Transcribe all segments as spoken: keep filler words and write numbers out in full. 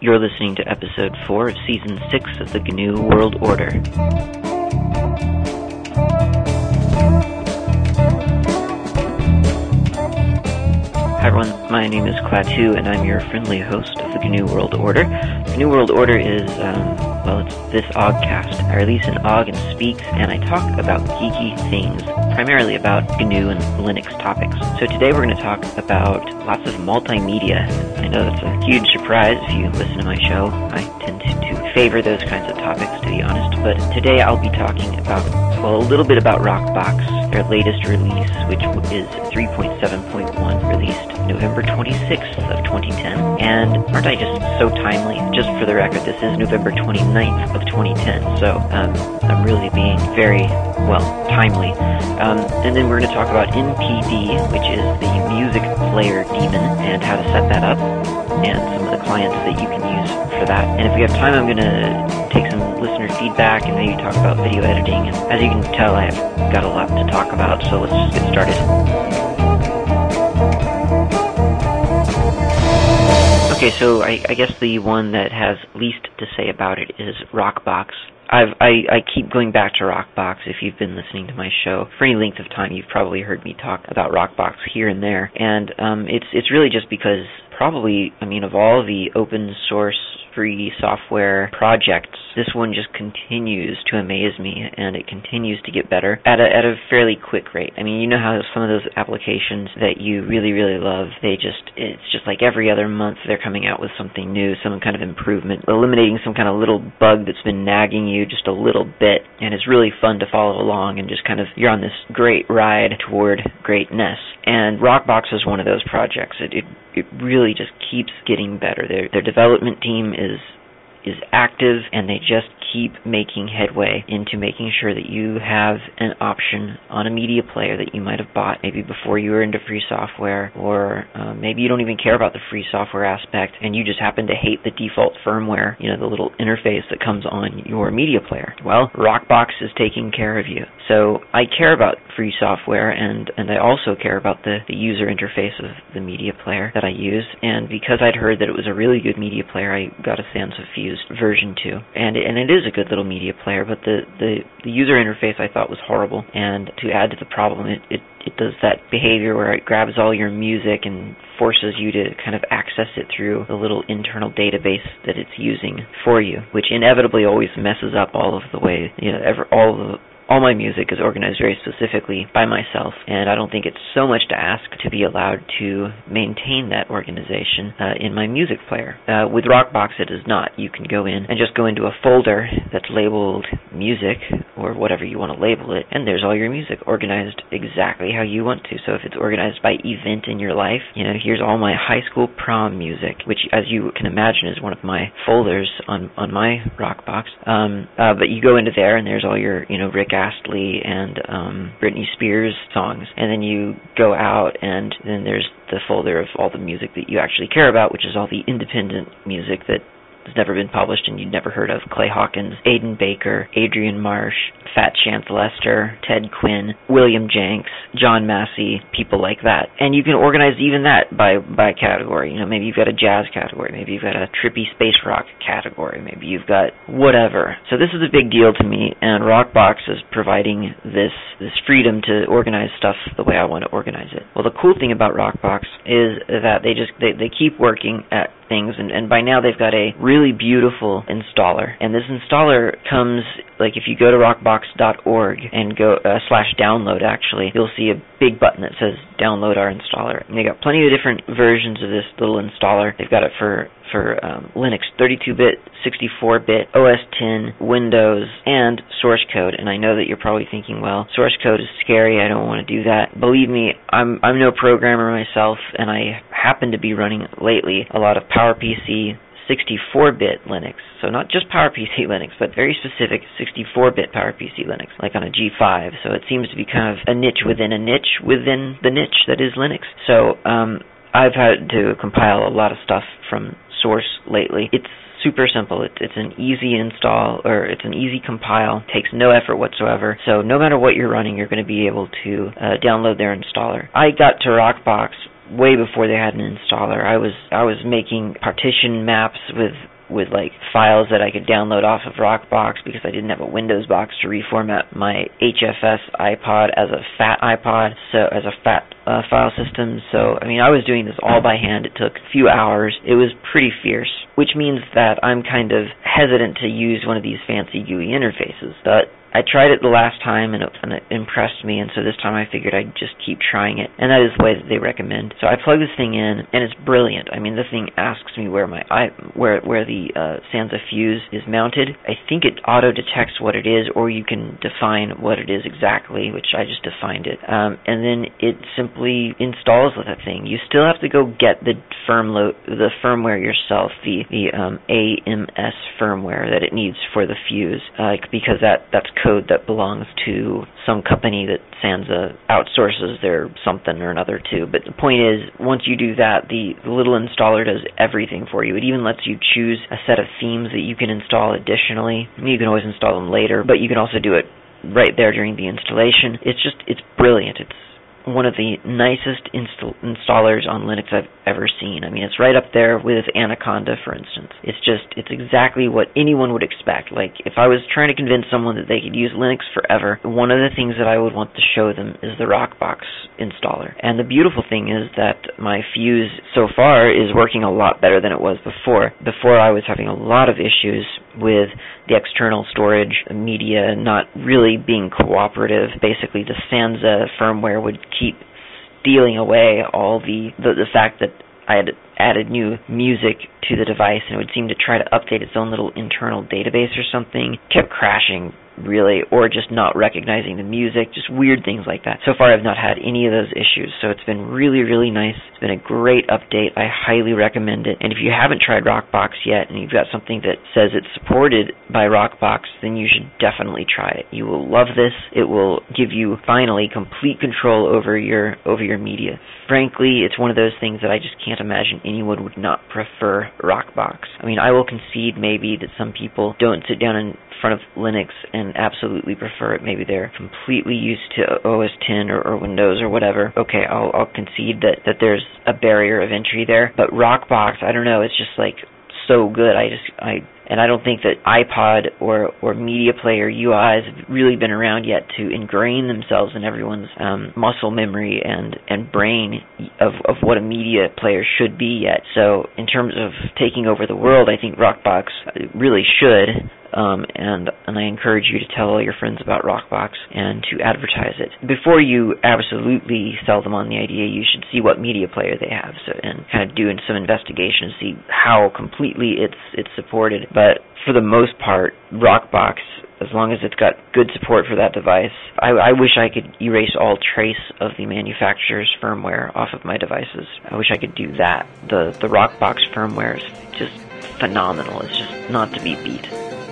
You're listening to episode four of season six of the G N U World Order. Hi everyone, my name is Klaatu, and I'm your friendly host of the G N U World Order. The G N U World Order is, um, well, it's this Oggcast. I release an Ogg and Speaks, and I talk about geeky things, primarily about G N U and Linux topics. So today we're going to talk about lots of multimedia. I know that's a huge surprise if you listen to my show. I tend to, to favor those kinds of topics, to be honest, but today I'll be talking about, well, a little bit about Rockbox, their latest release, which is three point seven point one, released November twenty-sixth of twenty ten. And aren't I just so timely? Just for the record, this is November twenty-ninth of twenty ten, so um, I'm really being very, well, timely. Um, and then we're going to talk about M P D, which is the music player daemon, and how to set that up, and some of the clients that you can use for that. And if we have time, I'm going to take some listener feedback and maybe talk about video editing. And as you can tell, I've got a lot to talk about, so let's just get started. Okay, so I, I guess the one that has least to say about it is Rockbox. I've, I, I keep going back to Rockbox. If you've been listening to my show for any length of time, you've probably heard me talk about Rockbox here and there. And um, it's it's really just because probably, I mean, of all the open source free software projects, this one just continues to amaze me, and it continues to get better at a, at a fairly quick rate. I mean, you know how some of those applications that you really, really love, they just, it's just like every other month they're coming out with something new, some kind of improvement, eliminating some kind of little bug that's been nagging you just a little bit, and it's really fun to follow along and just kind of, you're on this great ride toward greatness. And Rockbox is one of those projects. It, it it really just keeps getting better. Their their development team is is active, and they just keep making headway into making sure that you have an option on a media player that you might have bought maybe before you were into free software, or uh, maybe you don't even care about the free software aspect and you just happen to hate the default firmware, you know, the little interface that comes on your media player. Well, Rockbox is taking care of you. So I care about free software, and, and I also care about the, the user interface of the media player that I use, and because I'd heard that it was a really good media player, I got a Sans of Fuse version two, and it, and it is a good little media player, but the, the, the user interface I thought was horrible, and to add to the problem, it, it, it does that behavior where it grabs all your music and forces you to kind of access it through the little internal database that it's using for you, which inevitably always messes up all of the way, you know, ever, all of the All my music is organized very specifically by myself, and I don't think it's so much to ask to be allowed to maintain that organization uh, in my music player. Uh, with Rockbox, it is not. You can go in and just go into a folder that's labeled music, or whatever you want to label it, and there's all your music organized exactly how you want to. So if it's organized by event in your life, you know, here's all my high school prom music, which, as you can imagine, is one of my folders on, on my Rockbox. Um, uh, but you go into there, and there's all your, you know, Rick Astley and um, Britney Spears songs, and then you go out, and then there's the folder of all the music that you actually care about, which is all the independent music that has never been published and you'd never heard of. Clay Hawkins, Aidan Baker, Adrian Marsh, Fat Chance Lester, Ted Quinn, William Jenks, John Massey, people like that. And you can organize even that by, by category. You know, maybe you've got a jazz category, maybe you've got a trippy space rock category, maybe you've got whatever. So this is a big deal to me, and Rockbox is providing this, this freedom to organize stuff the way I want to organize it. Well, the cool thing about Rockbox is that they just, they, they keep working at things, and, and by now they've got a really beautiful installer, and this installer comes, like, if you go to rockbox dot org and go uh, slash download, actually, you'll see a big button that says download our installer, and they got plenty of different versions of this little installer. They've got it for for um, Linux, thirty-two bit, sixty-four bit, O S ten, Windows, and source code. And I know that you're probably thinking, well, source code is scary, I don't want to do that. Believe me, I'm I'm no programmer myself, and I happen to be running lately a lot of PowerPC sixty-four bit Linux. So not just PowerPC Linux, but very specific sixty-four bit PowerPC Linux, like on a G five. So it seems to be kind of a niche within a niche within the niche that is Linux. So um, I've had to compile a lot of stuff from source lately. It's super simple. It, it's an easy install, or it's an easy compile, takes no effort whatsoever. So no matter what you're running, you're going to be able to uh, download their installer. I got to Rockbox way before they had an installer. I was I was making partition maps with with like files that I could download off of Rockbox because I didn't have a Windows box to reformat my H F S iPod as a FAT iPod, so as a FAT uh, file system. So I mean, I was doing this all by hand. It took a few hours. It was pretty fierce, which means that I'm kind of hesitant to use one of these fancy G U I interfaces. But I tried it the last time, and it, and it impressed me, and so this time I figured I'd just keep trying it, and that is the way that they recommend. So I plug this thing in, and it's brilliant. I mean, the thing asks me where my I, where where the uh, Sansa fuse is mounted. I think it auto-detects what it is, or you can define what it is exactly, which I just defined it. Um, and then it simply installs with that thing. You still have to go get the firm lo- the firmware yourself, the the um, A M S firmware that it needs for the fuse, uh, because that that's code that belongs to some company that Sansa outsources their something or another to. But the point is, once you do that, the, the little installer does everything for you. It even lets you choose a set of themes that you can install additionally. You can always install them later, but you can also do it right there during the installation. It's just, it's brilliant. It's one of the nicest install- installers on Linux I've ever seen. I mean, it's right up there with Anaconda, for instance. It's just, it's exactly what anyone would expect. Like, if I was trying to convince someone that they could use Linux forever, one of the things that I would want to show them is the Rockbox installer. And the beautiful thing is that my Fuse so far is working a lot better than it was before. Before, I was having a lot of issues with the external storage media not really being cooperative. Basically, the Sansa firmware would keep stealing away all the, the the fact that I had added new music to the device, and it would seem to try to update its own little internal database or something. Kept crashing, really, or just not recognizing the music, just weird things like that. So far, I've not had any of those issues, so it's been really, really nice. It's been a great update. I highly recommend it. And if you haven't tried Rockbox yet, and you've got something that says it's supported by Rockbox, then you should definitely try it. You will love this. It will give you, finally, complete control over your over your media. Frankly, it's one of those things that I just can't imagine anyone would not prefer Rockbox. I mean, I will concede maybe that some people don't sit down in front of Linux and absolutely prefer it. Maybe they're completely used to O S ten or, or Windows or whatever. Okay, I'll, I'll concede that, that there's a barrier of entry there. But Rockbox, I don't know, it's just like so good. I just, I, and I don't think that iPod or, or media player U Is have really been around yet to ingrain themselves in everyone's um, muscle memory and, and brain of, of what a media player should be yet. So in terms of taking over the world, I think Rockbox really should. Um, and and I encourage you to tell all your friends about Rockbox and to advertise it. Before you absolutely sell them on the idea, you should see what media player they have, so and kind of do some investigation to see how completely it's it's supported. But for the most part, Rockbox, as long as it's got good support for that device, I, I wish I could erase all trace of the manufacturer's firmware off of my devices. I wish I could do that. The the Rockbox firmware is just phenomenal. It's just not to be beat.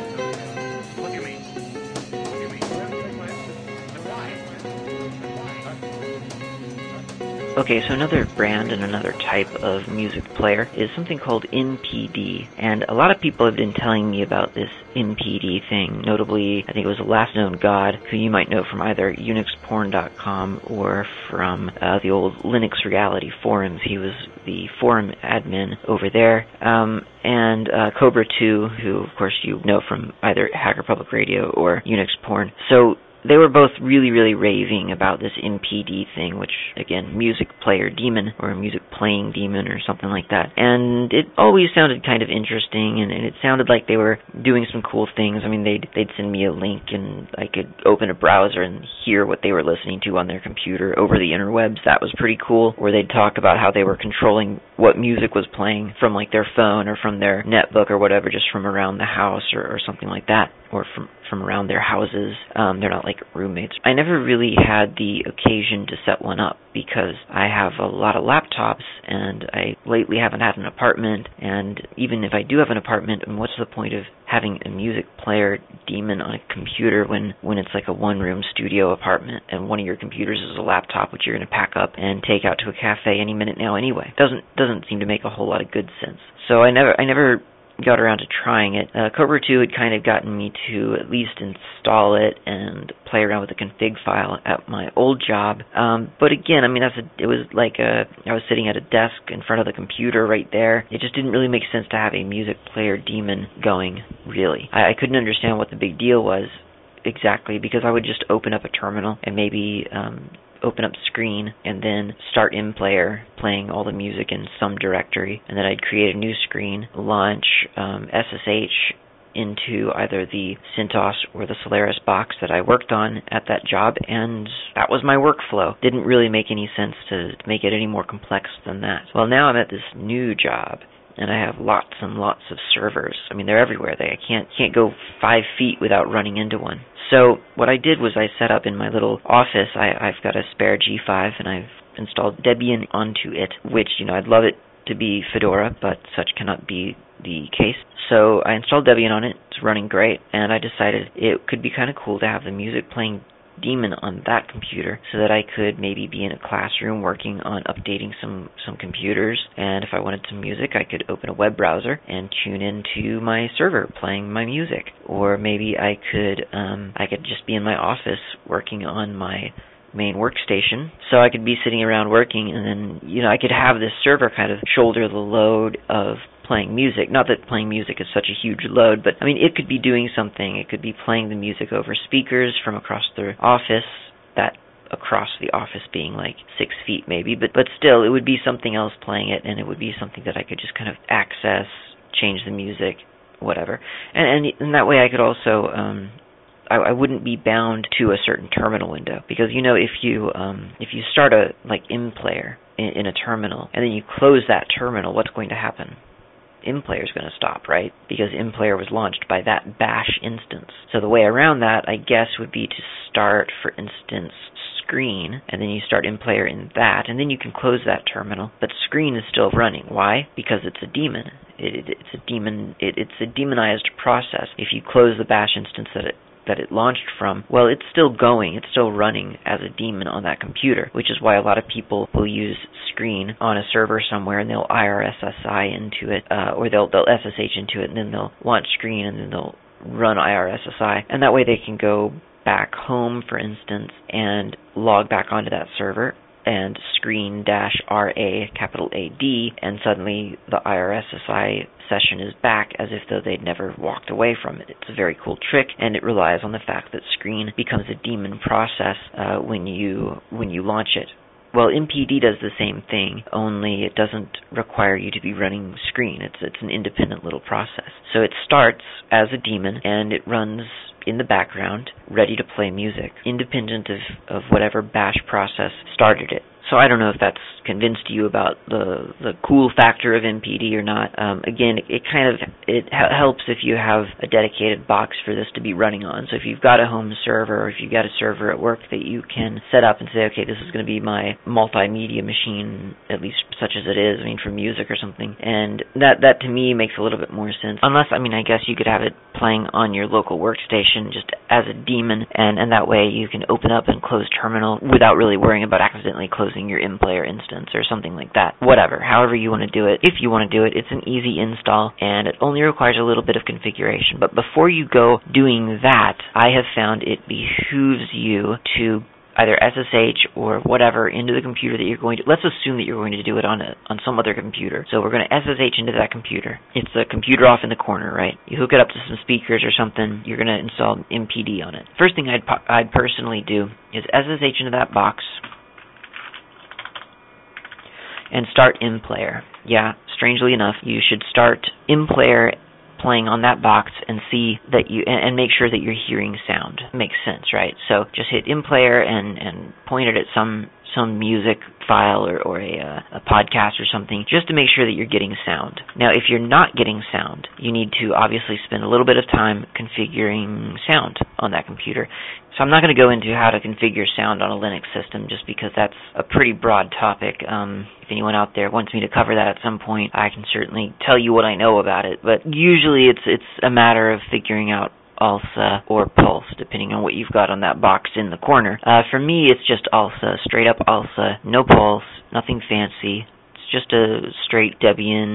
Okay, so another brand and another type of music player is something called N P D, and a lot of people have been telling me about this N P D thing. Notably, I think it was Last Known God, who you might know from either Unix Porn dot com or from uh, the old Linux Reality forums. He was the forum admin over there. Um, and uh, Cobra two, who of course you know from either Hacker Public Radio or Unix Porn. So they were both really, really raving about this N P D thing, which, again, music player daemon, or music playing daemon, or something like that. And it always sounded kind of interesting, and, and it sounded like they were doing some cool things. I mean, they'd, they'd send me a link, and I could open a browser and hear what they were listening to on their computer over the interwebs. That was pretty cool. Or they'd talk about how they were controlling what music was playing from, like, their phone, or from their netbook, or whatever, just from around the house, or, or something like that, or from from around their houses. Um, they're not like roommates. I never really had the occasion to set one up because I have a lot of laptops and I lately haven't had an apartment, and even if I do have an apartment, what's the point of having a music player daemon on a computer when, when it's like a one-room studio apartment and one of your computers is a laptop which you're going to pack up and take out to a cafe any minute now anyway? Doesn't doesn't seem to make a whole lot of good sense. So I never I never got around to trying it. Uh, Cobra two had kind of gotten me to at least install it and play around with the config file at my old job. Um, but again, I mean, that's a, it was like a, I was sitting at a desk in front of the computer right there. It just didn't really make sense to have a music player daemon going, really. I, I couldn't understand what the big deal was exactly, because I would just open up a terminal and maybe um, open up screen and then start InPlayer playing all the music in some directory, and then I'd create a new screen, launch um, S S H into either the CentOS or the Solaris box that I worked on at that job, and that was my workflow. Didn't really make any sense to, to make it any more complex than that. Well, now I'm at this new job, and I have lots and lots of servers. I mean, they're everywhere. They I can't can't go five feet without running into one. So what I did was I set up in my little office, I, I've got a spare G five, and I've installed Debian onto it, which, you know, I'd love it to be Fedora, but such cannot be the case. So I installed Debian on it. It's running great, and I decided it could be kind of cool to have the music playing daemon on that computer so that I could maybe be in a classroom working on updating some, some computers, and if I wanted some music I could open a web browser and tune into my server playing my music. Or maybe I could um, I could just be in my office working on my main workstation, so I could be sitting around working, and then, you know, I could have this server kind of shoulder the load of playing music. Not that playing music is such a huge load, but I mean, it could be doing something. It could be playing the music over speakers from across the office, that across the office being like six feet maybe, but but still, it would be something else playing it, and it would be something that I could just kind of access, change the music, whatever. And, and, and that way I could also um, I, I wouldn't be bound to a certain terminal window, because, you know, if you um, if you start a like InPlayer in, in a terminal and then you close that terminal, what's going to happen? InPlayer is going to stop, right? Because InPlayer was launched by that bash instance. So the way around that, I guess, would be to start, for instance, screen, and then you start InPlayer in that, and then you can close that terminal, but screen is still running. Why? Because it's a daemon. It, it, it's a daemon. It, it's a demonized process. If you close the bash instance that it that it launched from, well, it's still going, it's still running as a daemon on that computer, which is why a lot of people will use screen on a server somewhere, and they'll I R S S I into it, uh, or they'll, they'll S S H into it, and then they'll launch screen, and then they'll run I R S S I, and that way they can go back home, for instance, and log back onto that server, and screen dash R A, capital A D, and suddenly the I R S S I session is back as if though they'd never walked away from it. It's a very cool trick, and it relies on the fact that screen becomes a daemon process uh, when you when you launch it. Well, M P D does the same thing, only it doesn't require you to be running screen. It's it's an independent little process. So it starts as a daemon, and it runs in the background, ready to play music, independent of, of whatever bash process started it. So I don't know if that's convinced you about the the cool factor of M P D or not. Um, again, it, it kind of it ha- helps if you have a dedicated box for this to be running on. So if you've got a home server, or if you've got a server at work that you can set up and say, okay, this is going to be my multimedia machine, at least such as it is, I mean, for music or something. And that that to me makes a little bit more sense. Unless, I mean, I guess you could have it playing on your local workstation just as a daemon, and, and that way you can open up and close terminal without really worrying about accidentally closing your InPlayer instance or something like that. Whatever, however you want to do it. If you want to do it, it's an easy install, and it only requires a little bit of configuration. But before you go doing that, I have found it behooves you to either S S H or whatever into the computer that you're going to, let's assume that you're going to do it on a, on some other computer. So we're going to S S H into that computer. It's a computer off in the corner, right? You hook it up to some speakers or something, you're going to install M P D on it. First thing I'd, I'd personally do is S S H into that box and start InPlayer. Yeah, strangely enough, you should start InPlayer playing on that box and see that you, and, and make sure that you're hearing sound. Makes sense, right? So just hit InPlayer and, and point it at some some music file or, or a, uh, a podcast or something, just to make sure that you're getting sound. Now, if you're not getting sound, you need to obviously spend a little bit of time configuring sound on that computer. So I'm not going to go into how to configure sound on a Linux system, just because that's a pretty broad topic. Um, if anyone out there wants me to cover that at some point, I can certainly tell you what I know about it. But usually it's it's a matter of figuring out ALSA or Pulse, depending on what you've got on that box in the corner. Uh, for me, it's just ALSA, straight up ALSA, no Pulse, nothing fancy. It's just a straight Debian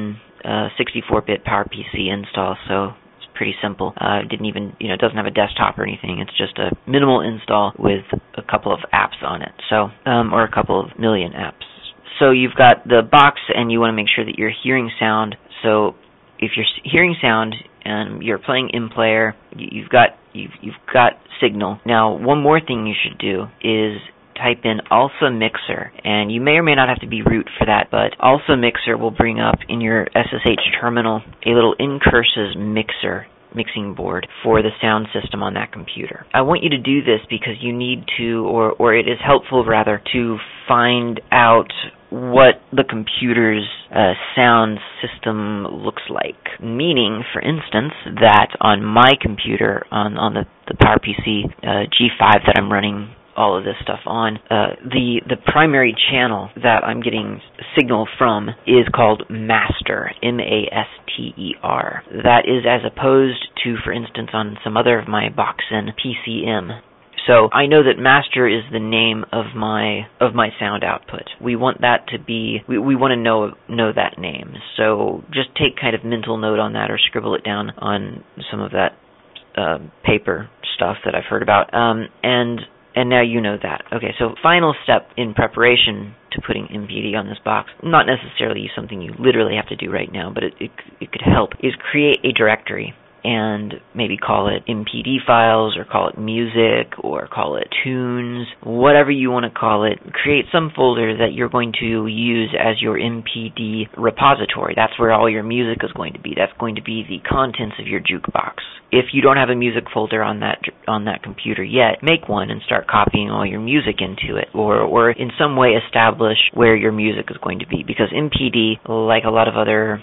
a sixty-four bit PowerPC install, so pretty simple. Uh, didn't even, you know, it doesn't have a desktop or anything. It's just a minimal install with a couple of apps on it. So, um, or a couple of million apps. So you've got the box, and you want to make sure that you're hearing sound. So if you're hearing sound and you're playing in player, you've got you've you've got signal. Now, one more thing you should do is type in ALSA Mixer, and you may or may not have to be root for that, but ALSA Mixer will bring up in your S S H terminal a little Incursus mixer mixing board for the sound system on that computer. I want you to do this because you need to, or, or it is helpful rather, to find out what the computer's uh, sound system looks like. Meaning, for instance, that on my computer, on, on the, the PowerPC uh, G five that I'm running all of this stuff on, uh, the the primary channel that I'm getting signal from is called master, M A S T E R. That is as opposed to, for instance, on some other of my Boxen, P C M. So I know that master is the name of my of my sound output. We want that to be, we, we want to know know that name. So just take kind of mental note on that, or scribble it down on some of that uh, paper stuff that I've heard about. Um, and And now you know that. Okay, so final step in preparation to putting M P D on this box, not necessarily something you literally have to do right now, but it, it, it could help, is create a directory and maybe call it M P D files, or call it music, or call it tunes, whatever you want to call it. Create some folder that you're going to use as your M P D repository. That's where all your music is going to be. That's going to be the contents of your jukebox. If you don't have a music folder on that on that computer yet, make one and start copying all your music into it, or or in some way establish where your music is going to be, because M P D, like a lot of other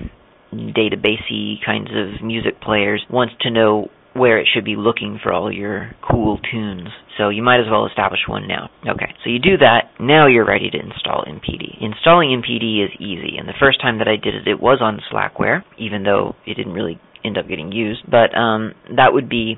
databasey kinds of music players, wants to know where it should be looking for all your cool tunes. So you might as well establish one now. Okay, so you do that. Now you're ready to install M P D. Installing M P D is easy, and the first time that I did it, it was on Slackware, even though it didn't really end up getting used. But um, that would be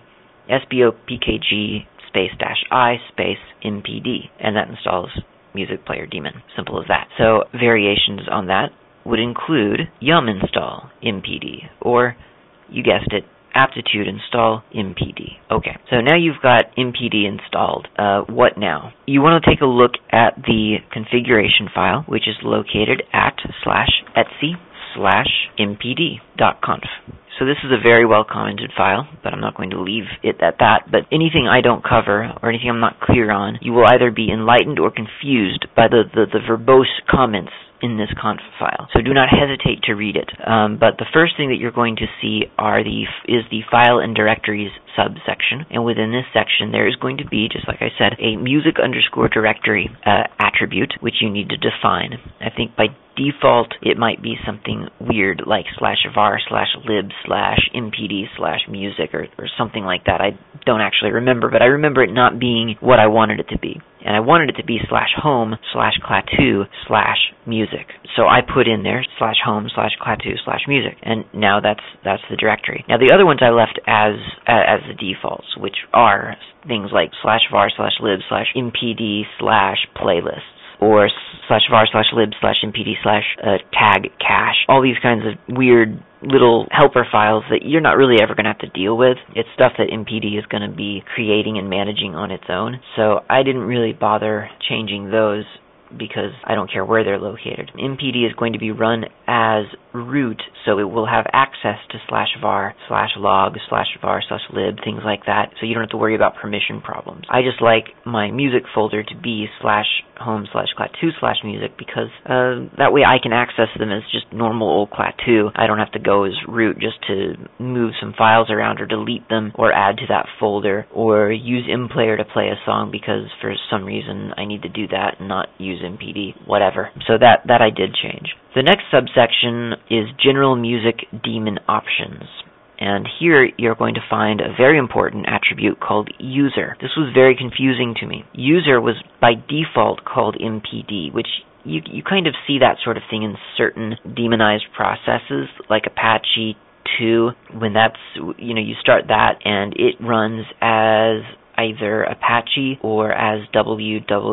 sbopkg space dash I space M P D, and that installs Music Player Daemon. Simple as that. So variations on that would include yum install M P D, or, you guessed it, aptitude install M P D. Okay, so now you've got M P D installed. Uh, what now? You want to take a look at the configuration file, which is located at slash etsy slash mpd dot conf. So this is a very well commented file, but I'm not going to leave it at that. But anything I don't cover, or anything I'm not clear on, you will either be enlightened or confused by the, the, the verbose comments in this conf file. So do not hesitate to read it. Um, but the first thing that you're going to see are the is the file and directories subsection, and within this section there is going to be, just like I said, a music underscore directory uh, attribute which you need to define. I think by default it might be something weird like slash var slash lib slash mpd slash music, or, or something like that. I don't actually remember, but I remember it not being what I wanted it to be. And I wanted it to be slash home slash clatu slash music. So I put in there slash home slash clatu slash music, and now that's that's the directory. Now the other ones I left as uh, as the defaults, which are things like slash var slash lib slash mpd slash playlists, or slash var slash lib slash mpd slash uh, tag cache. All these kinds of weird little helper files that you're not really ever going to have to deal with. It's stuff that M P D is going to be creating and managing on its own. So I didn't really bother changing those because I don't care where they're located. M P D is going to be run as root, so it will have access to slash var, slash log, slash var, slash lib, things like that, so you don't have to worry about permission problems. I just like my music folder to be slash home slash clatu slash music because uh, that way I can access them as just normal old clatu. I don't have to go as root just to move some files around or delete them or add to that folder, or use mplayer to play a song because for some reason I need to do that and not use M P D, whatever. So that, that I did change. The next subsection is General Music Daemon Options. And here you're going to find a very important attribute called user. This was very confusing to me. User was by default called M P D, which you, you kind of see that sort of thing in certain demonized processes, like Apache two, when that's, you know, you start that and it runs as either Apache or as W W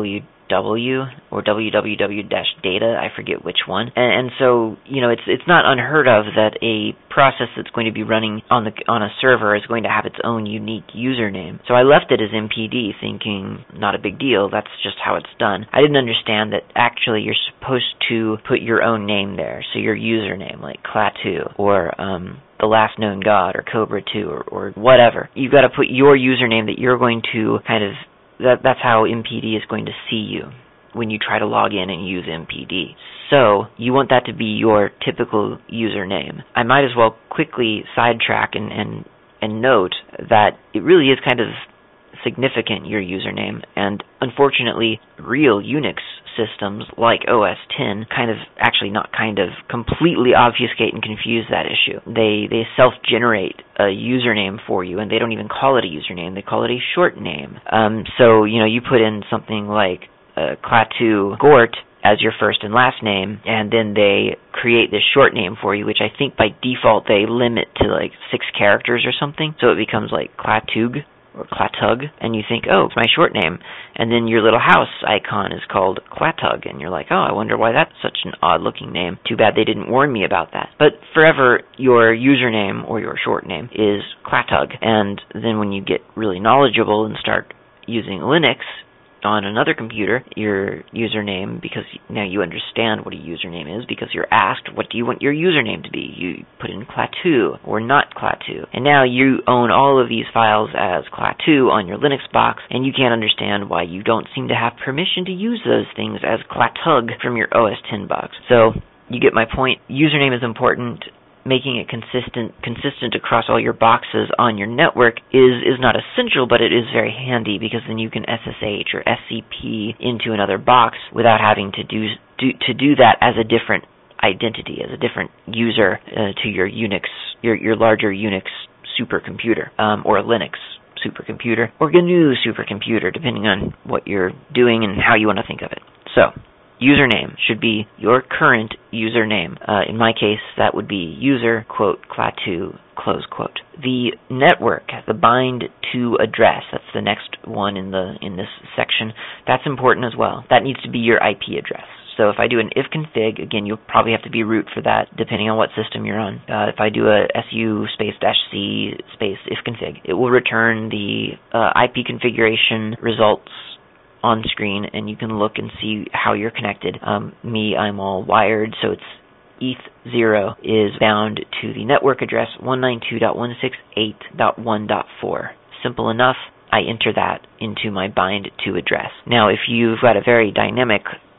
W or www-data, I forget which one. And, and so, you know, it's it's not unheard of that a process that's going to be running on the on a server is going to have its own unique username. So I left it as M P D, thinking not a big deal, that's just how it's done. I didn't understand that actually you're supposed to put your own name there, so your username, like Klaatu, or um, the last known god, or Cobra two, or, or whatever. You've got to put your username that you're going to kind of, that that's how M P D is going to see you when you try to log in and use M P D. So you want that to be your typical username. I might as well quickly sidetrack and, and, and note that it really is kind of significant, your username, and unfortunately real Unix systems like O S ten kind of, actually not kind of, completely obfuscate and confuse that issue. They they self-generate a username for you, and they don't even call it a username, they call it a short name. Um, so, you know, you put in something like uh, Klaatu Gort as your first and last name, and then they create this short name for you, which I think by default they limit to like six characters or something, so it becomes like Klatug or Klatug, and you think, oh, it's my short name, and then your little house icon is called Klatug, and you're like, oh, I wonder why that's such an odd-looking name. Too bad they didn't warn me about that. But forever, your username or your short name is Klatug, and then when you get really knowledgeable and start using Linux on another computer, your username, because now you understand what a username is, because you're asked, what do you want your username to be? You put in Klaatu or not Klaatu. And now you own all of these files as Klaatu on your Linux box, and you can't understand why you don't seem to have permission to use those things as Klatug from your O S ten box. So, you get my point. Username is important. Making it consistent consistent across all your boxes on your network is, is not essential, but it is very handy, because then you can S S H or S C P into another box without having to do, do to do that as a different identity, as a different user uh, to your Unix, your your larger Unix supercomputer, um, or Linux supercomputer, or G N U supercomputer, depending on what you're doing and how you want to think of it. So, username should be your current username. Uh, in my case, that would be user, quote, Klaatu, close quote. The network, the bind to address, that's the next one in the in this section, that's important as well. That needs to be your I P address. So if I do an ifconfig, again, you'll probably have to be root for that, depending on what system you're on. Uh, if I do a su space dash c space ifconfig, it will return the uh, I P configuration results on screen, and you can look and see how you're connected. Um, me, I'm all wired, so it's E T H zero is bound to the network address one ninety-two dot one sixty-eight dot one dot four. Simple enough. I enter that into my bind to address. Now, if you've got a very dynamic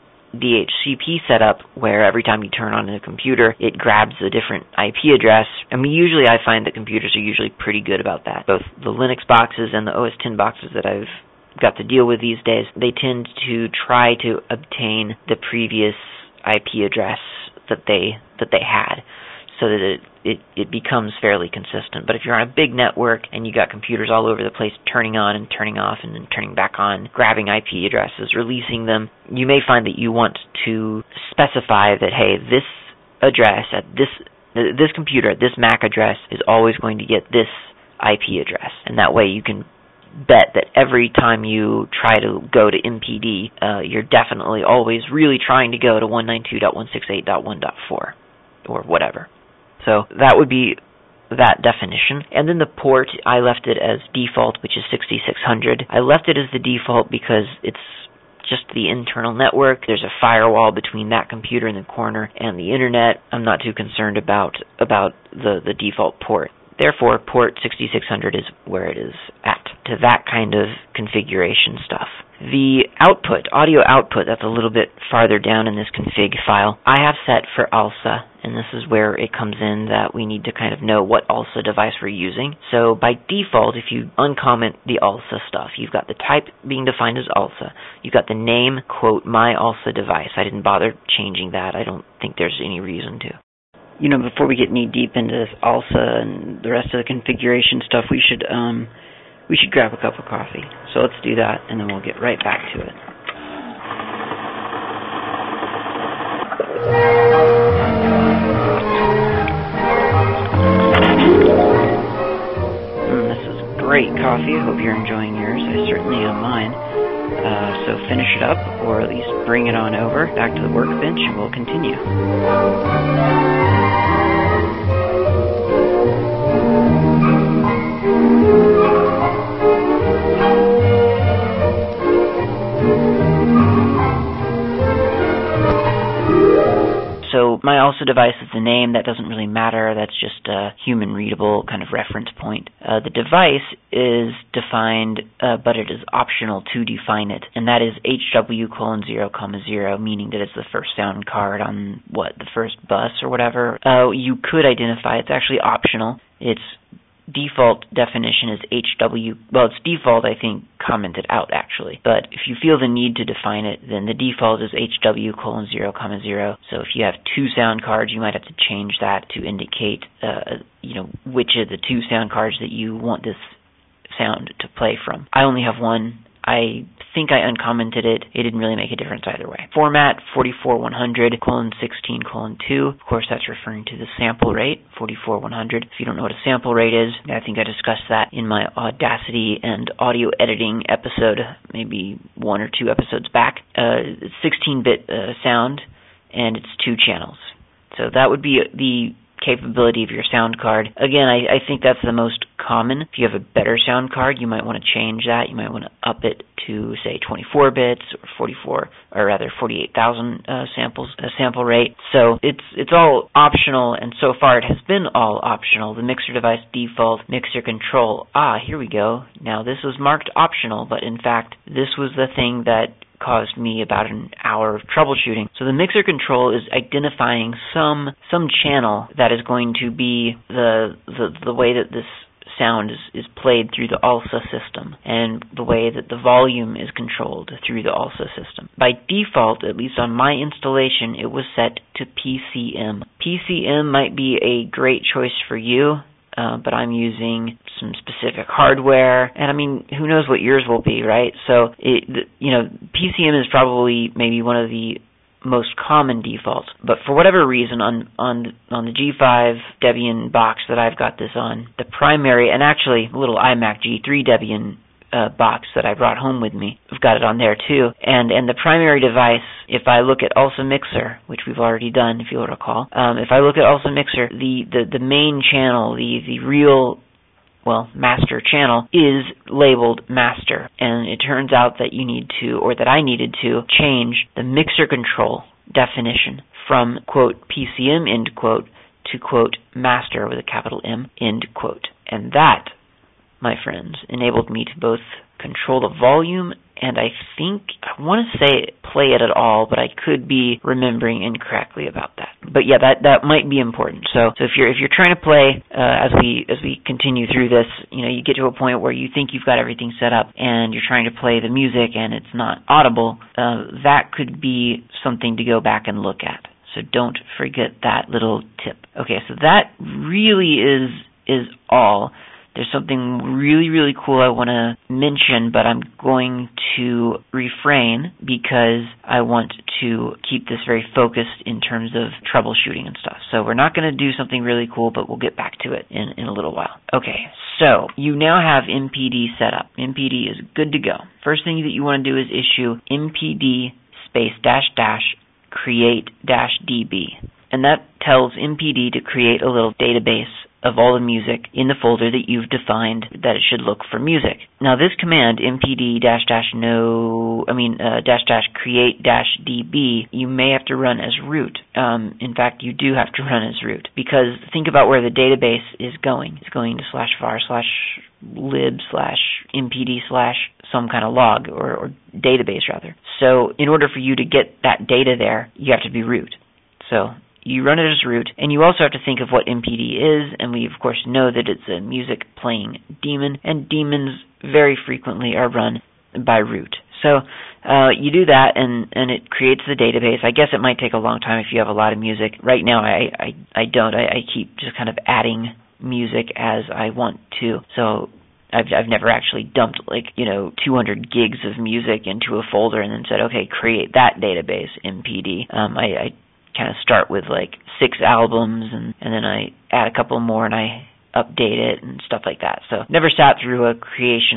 D H C P setup where every time you turn on a computer, it grabs a different I P address. I mean, usually I find that computers are usually pretty good about that. Both the Linux boxes and the O S ten boxes that I've got to deal with these days, they tend to try to obtain the previous I P address that they that they had, so that it, it, it becomes fairly consistent. But if you're on a big network and you got computers all over the place turning on and turning off and then turning back on, grabbing I P addresses, releasing them, you may find that you want to specify that, hey, this address at this this computer at this M A C address is always going to get this I P address, and that way you can bet that every time you try to go to M P D, uh, you're definitely always really trying to go to one ninety-two dot one sixty-eight dot one dot four, or whatever. So that would be that definition. And then the port, I left it as default, which is sixty-six hundred. I left it as the default because it's just the internal network. There's a firewall between that computer in the corner and the internet. I'm not too concerned about, about the, the default port. Therefore, port sixty-six hundred is where it is at, to that kind of configuration stuff. The output, audio output, that's a little bit farther down in this config file, I have set for A L S A, and this is where it comes in that we need to kind of know what A L S A device we're using. So by default, if you uncomment the A L S A stuff, you've got the type being defined as A L S A, you've got the name, quote, my A L S A device. I didn't bother changing that. I don't think there's any reason to. You know, before we get knee deep into this A L S A and the rest of the configuration stuff, we should um, we should grab a cup of coffee. So let's do that, and then we'll get right back to it. Mm, this is great coffee. I hope you're enjoying yours. I certainly am mine. Uh, so finish it up, or at least bring it on over back to the workbench, and we'll continue. So my also device is the name. That doesn't really matter. That's just a human-readable kind of reference point. Uh, the device is defined, uh, but it is optional to define it, and that is H W colon zero comma zero, meaning that it's the first sound card on, what, the first bus or whatever. Uh, you could identify. It's actually optional. Its default definition is H W, well, it's default, I think, commented out, actually. But if you feel the need to define it, then the default is H W colon zero comma zero. So if you have two sound cards, you might have to change that to indicate, uh, you know, which of the two sound cards that you want this sound to play from. I only have one. I think I uncommented it. It didn't really make a difference either way. Format, forty-four one hundred colon sixteen colon two. Of course, that's referring to the sample rate, forty-four one hundred. If you don't know what a sample rate is, I think I discussed that in my Audacity and audio editing episode, maybe one or two episodes back. Uh, sixteen-bit uh, sound, and it's two channels. So that would be the capability of your sound card. Again, I, I think that's the most common. If you have a better sound card, you might want to change that. You might want to up it to, say, twenty-four bits or forty-four, or rather forty-eight thousand uh, samples, uh, sample rate. So it's it's all optional, and so far it has been all optional. The mixer device default, mixer control. Ah, here we go. Now this was marked optional, but in fact, this was the thing that caused me about an hour of troubleshooting. So the mixer control is identifying some some channel that is going to be the the, the way that this sound is, is played through the ALSA system, and the way that the volume is controlled through the ALSA system. By default, at least on my installation, it was set to P C M. P C M might be a great choice for you, Uh, but I'm using some specific hardware, and I mean, who knows what yours will be, right? So, it, you know, P C M is probably maybe one of the most common defaults, but for whatever reason, on on on the G five Debian box that I've got this on, the primary, and actually a little iMac G three Debian Uh, box that I brought home with me. I've got it on there too. And and the primary device, if I look at ALSA Mixer, which we've already done, if you'll recall, um, if I look at ALSA Mixer, the, the, the main channel, the, the real, well, master channel, is labeled master. And it turns out that you need to, or that I needed to, change the mixer control definition from, quote, P C M, end quote, to, quote, master with a capital M, end quote. And that, my friends, enabled me to both control the volume and I think, I want to say play it at all, but I could be remembering incorrectly about that. But yeah, that, that might be important. So, so if you're if you're trying to play uh, as we as we continue through this, you know, you get to a point where you think you've got everything set up and you're trying to play the music and it's not audible, uh, that could be something to go back and look at. So don't forget that little tip. Okay, so that really is is all. There's something really, really cool I want to mention, but I'm going to refrain because I want to keep this very focused in terms of troubleshooting and stuff. So we're not going to do something really cool, but we'll get back to it in, in a little while. Okay, so you now have M P D set up. M P D is good to go. First thing that you want to do is issue M P D space dash dash create dash D B. And that tells M P D to create a little database of all the music in the folder that you've defined that it should look for music. Now this command, mpd dash dash no, I mean uh, dash dash create dash db, you may have to run as root. Um, in fact, you do have to run as root, because think about where the database is going. It's going to slash var slash lib slash mpd slash some kind of log, or, or database rather. So in order for you to get that data there, you have to be root. So you run it as root, and you also have to think of what M P D is, and we of course know that it's a music playing daemon, and daemons very frequently are run by root. So uh, you do that, and, and it creates the database. I guess it might take a long time if you have a lot of music. Right now I, I, I don't. I, I keep just kind of adding music as I want to. So I've I've never actually dumped like, you know, two hundred gigs of music into a folder and then said, okay, create that database, M P D. Um, I, I kind of start with like six albums, and, and then I add a couple more and I update it and stuff like that. So never sat through a creation of a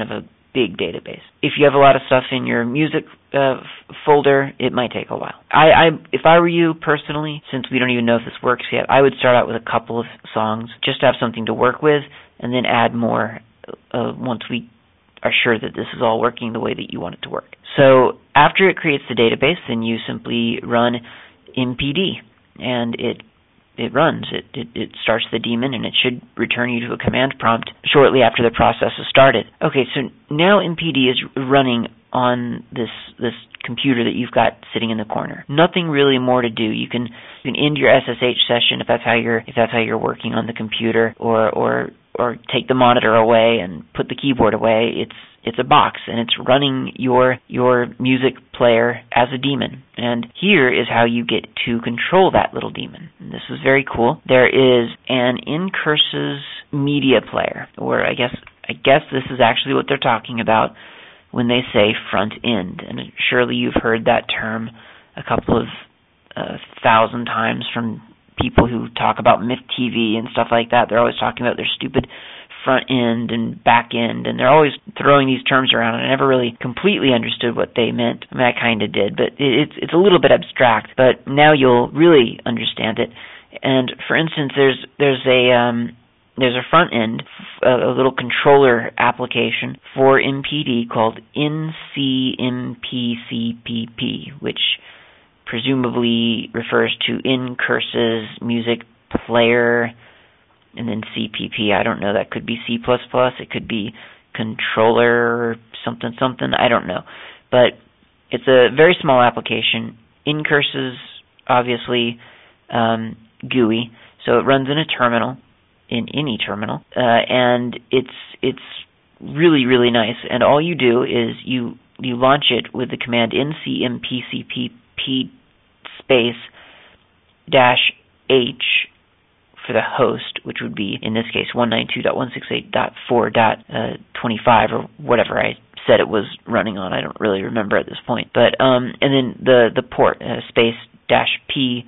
big database. If you have a lot of stuff in your music uh, f- folder, it might take a while. I, I, if I were you personally, since we don't even know if this works yet, I would start out with a couple of songs just to have something to work with, and then add more uh, once we are sure that this is all working the way that you want it to work. So after it creates the database, then you simply run M P D, and it it runs. It, it it starts the daemon, and it should return you to a command prompt shortly after the process has started. Okay, so now M P D is running on this this computer that you've got sitting in the corner. Nothing really more to do. You can you can end your S S H session if that's how you're if that's how you're working on the computer, or or or take the monitor away and put the keyboard away. It's It's a box, and it's running your your music player as a daemon. And here is how you get to control that little daemon. And this is very cool. There is an Incursus media player, or I guess I guess this is actually what they're talking about when they say front end. And surely you've heard that term a couple of uh, thousand times from people who talk about Myth T V and stuff like that. They're always talking about their stupid front end and back end, and they're always throwing these terms around, and I never really completely understood what they meant. I mean, I kind of did, but it's it's a little bit abstract, but now you'll really understand it. And for instance, there's there's a um, there's a front end, a, a little controller application for M P D called N C M P C P P, which presumably refers to Incursus Music Player, and then C P P. I don't know. That could be C plus plus. It could be controller something something. I don't know. But it's a very small application. Incursus, obviously, um, G U I. So it runs in a terminal, in any terminal, uh, and it's it's really really nice. And all you do is you you launch it with the command N C M P C P P space dash H for the host, which would be, in this case, one ninety-two dot one sixty-eight dot four dot twenty-five, or whatever I said it was running on. I don't really remember at this point. But um, and then the the port uh, space dash P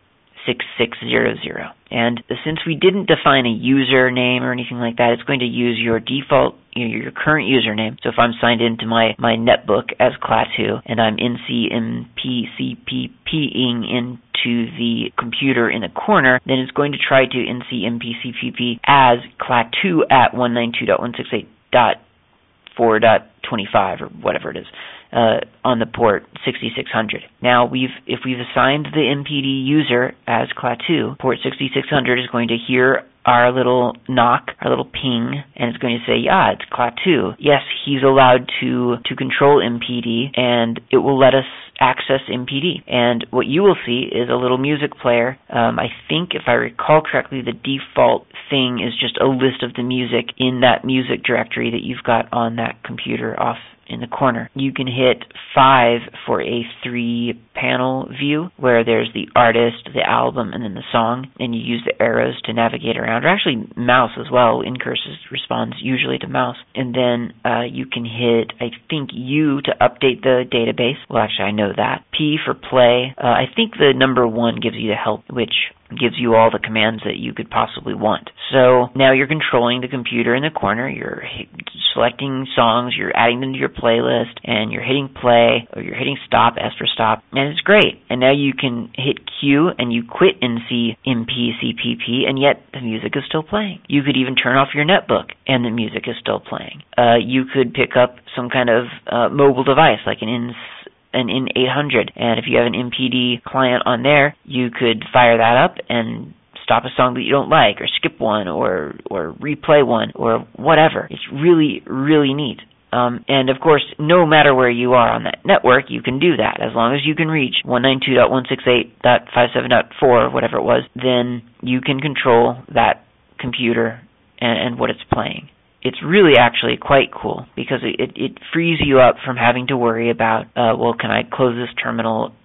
six six zero zero. And since we didn't define a username or anything like that, it's going to use your default, you know, your current username. So if I'm signed into my, my netbook as Klaatu, and I'm N C M P C P P-ing into the computer in the corner, then it's going to try to N C M P C P P as Klaatu at one ninety-two dot one sixty-eight dot four dot twenty-five, or whatever it is, uh, on the port sixty-six hundred. Now, we've if we've assigned the M P D user as Klaatu, port sixty-six hundred is going to hear our little knock, our little ping, and it's going to say, yeah, it's Klaatu. Yes, he's allowed to, to control M P D, and it will let us access M P D. And what you will see is a little music player. Um, I think, if I recall correctly, the default thing is just a list of the music in that music directory that you've got on that computer off in the corner. You can hit five for a three-panel view where there's the artist, the album, and then the song, and you use the arrows to navigate around, or actually mouse as well. Incursus responds usually to mouse. And then uh, you can hit, I think, U to update the database. Well, actually, I know that. P for play. Uh, I think the number one gives you the help, which gives you all the commands that you could possibly want. So now you're controlling the computer in the corner. You're selecting songs, you're adding them to your playlist, and you're hitting play, or you're hitting stop, S for stop, and it's great. And now you can hit Q and you quit N C M P C P P, and yet the music is still playing. You could even turn off your netbook, and the music is still playing. Uh, you could pick up some kind of uh, mobile device, like an N an N eight hundred, and if you have an M P D client on there, you could fire that up and stop a song that you don't like, or skip one, or or replay one, or whatever. It's really, really neat. Um, and of course, no matter where you are on that network, you can do that. As long as you can reach one ninety-two dot one sixty-eight dot fifty-seven dot four, whatever it was, then you can control that computer and, and what it's playing. It's really actually quite cool, because it, it frees you up from having to worry about, uh, well, can I close this terminal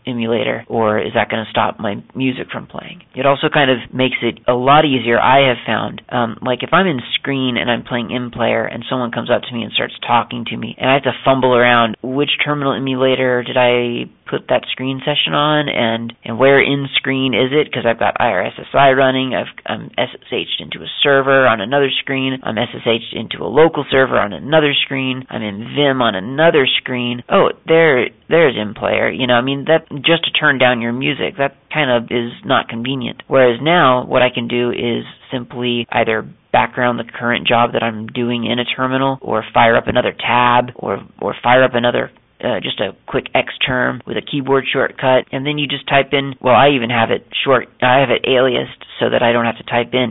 emulator, or is that going to stop my music from playing? It also kind of makes it a lot easier, I have found. Um, like if I'm in Screen and I'm playing InPlayer and someone comes up to me and starts talking to me, and I have to fumble around which terminal emulator did I put that Screen session on, and, and where in Screen is it, because I've got I R S S I running, I've, I'm S S H'd into a server on another screen, I'm S S H'd into a local server on another screen, I'm in Vim on another screen. Oh, there, there's InPlayer. You know, I mean, that just to turn down your music, that kind of is not convenient. Whereas now, what I can do is simply either background the current job that I'm doing in a terminal, or fire up another tab, or or fire up another Uh, just a quick X term with a keyboard shortcut, and then you just type in, well, I even have it short, I have it aliased so that I don't have to type in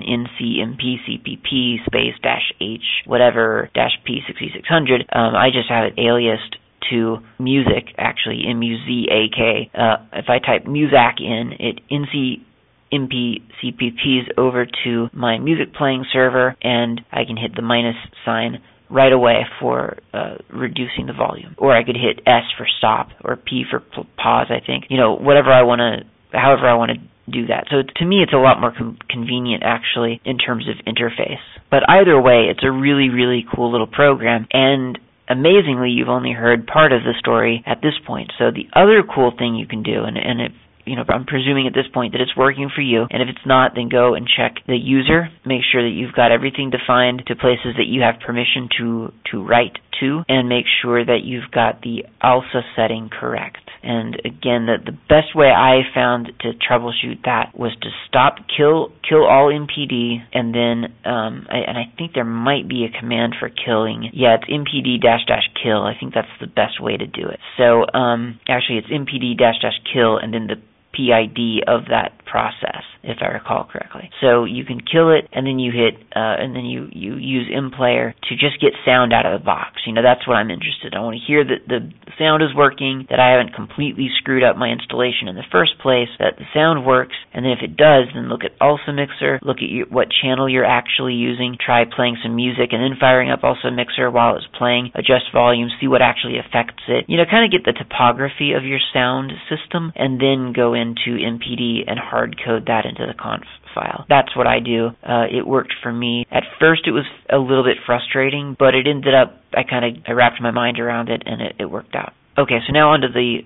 ncmpcpp space dash H, whatever, dash P sixty-six hundred. Um, I just have it aliased to music, actually, M U Z A K. Uh, if I type Muzak in, it nc M P C P Ps over to my music playing server, and I can hit the minus sign right away for uh, reducing the volume. Or I could hit S for stop, or P for p- pause, I think. You know, whatever I want to, however I want to do that. So to me, it's a lot more com- convenient, actually, in terms of interface. But either way, it's a really, really cool little program, and amazingly, you've only heard part of the story at this point. So the other cool thing you can do, and, and it You know, I'm presuming at this point that it's working for you, and if it's not, then go and check the user. Make sure that you've got everything defined to places that you have permission to to write to, and make sure that you've got the A L S A setting correct. And again, the, the best way I found to troubleshoot that was to stop, kill kill all M P D, and then, um, I, and I think there might be a command for killing. Yeah, it's M P D dash dash kill. I think that's the best way to do it. So, um, actually, it's M P D dash dash kill, and then the P I D of that process, if I recall correctly. So you can kill it, and then you hit, uh, and then you, you use InPlayer to just get sound out of the box. You know, that's what I'm interested in. I want to hear that the sound is working, that I haven't completely screwed up my installation in the first place, that the sound works, and then if it does, then look at A L S A Mixer, look at your, what channel you're actually using, try playing some music, and then firing up A L S A Mixer while it's playing, adjust volume, see what actually affects it. You know, kind of get the topography of your sound system, and then go into M P D and hard code that into the conf file. That's what I do. Uh, it worked for me. At first it was a little bit frustrating, but it ended up, I kind of I wrapped my mind around it, and it, it worked out. Okay, so now onto the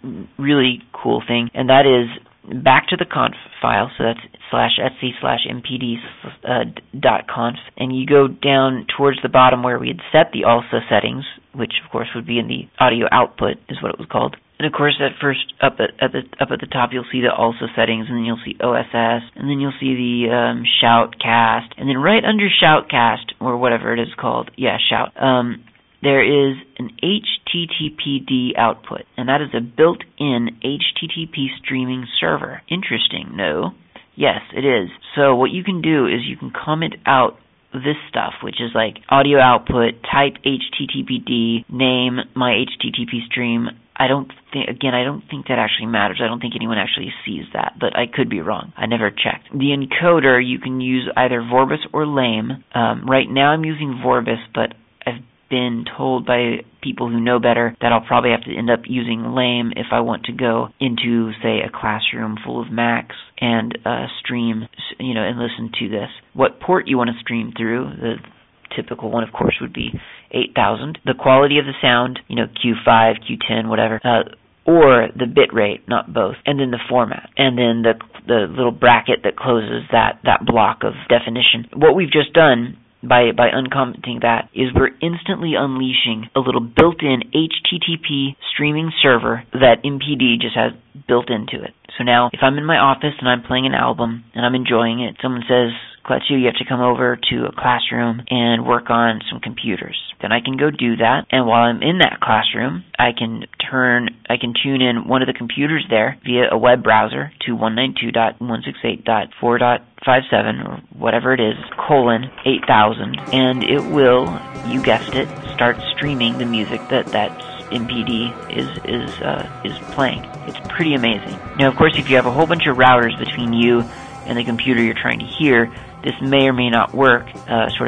really cool thing, and that is back to the conf file, so that's slash etsy slash mpd uh, dot conf, and you go down towards the bottom where we had set the A L S A settings, which of course would be in the audio output, is what it was called. And of course, at first, up at, at the up at the top, you'll see the A L S A settings, and then you'll see O S S, and then you'll see the um, Shoutcast, and then right under Shoutcast, or whatever it is called, yeah, Shout, um, there is an H T T P D output, and that is a built-in H T T P streaming server. Interesting, no? Yes, it is. So what you can do is you can comment out this stuff, which is like audio output, type H T T P D, name my H T T P stream. I don't think, again, I don't think that actually matters. I don't think anyone actually sees that, but I could be wrong. I never checked. The encoder, you can use either Vorbis or Lame. Um, right now I'm using Vorbis, but I've been told by people who know better that I'll probably have to end up using Lame if I want to go into, say, a classroom full of Macs and uh, stream, you know, and listen to this. What port you want to stream through, the typical one, of course, would be eight thousand. The quality of the sound, you know, Q five, Q ten, whatever, uh, or the bit rate, not both, and then the format, and then the the little bracket that closes that, that block of definition. What we've just done by by uncommenting that is we're instantly unleashing a little built-in H T T P streaming server that M P D just has built into it. So now, if I'm in my office and I'm playing an album and I'm enjoying it, someone says, Kletsu, you have to come over to a classroom and work on some computers. Then I can go do that, and while I'm in that classroom, I can turn, I can tune in one of the computers there via a web browser to one ninety-two dot one sixty-eight dot four dot fifty-seven, or whatever it is, colon eight thousand, and it will, you guessed it, start streaming the music that that M P D is is uh, is playing. It's pretty amazing. Now, of course, if you have a whole bunch of routers between you and the computer you're trying to hear, this may or may not work, uh, sort of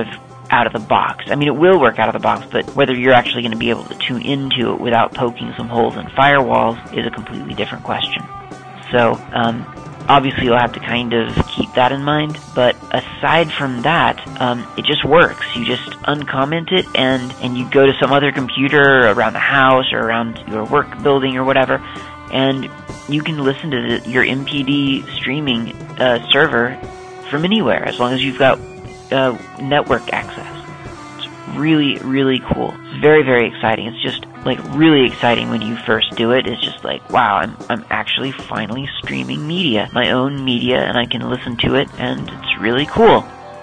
out of the box. I mean, it will work out of the box, but whether you're actually going to be able to tune into it without poking some holes in firewalls is a completely different question. So, um, obviously you'll have to kind of keep that in mind, but aside from that, um, it just works. You just uncomment it, and, and you go to some other computer around the house or around your work building or whatever, and you can listen to the, your M P D streaming uh, server from anywhere, as long as you've got uh, network access. It's really, really cool. It's very, very exciting. It's just like really exciting when you first do it. It's just like, wow, I'm I'm actually finally streaming media, my own media, and I can listen to it, and it's really cool.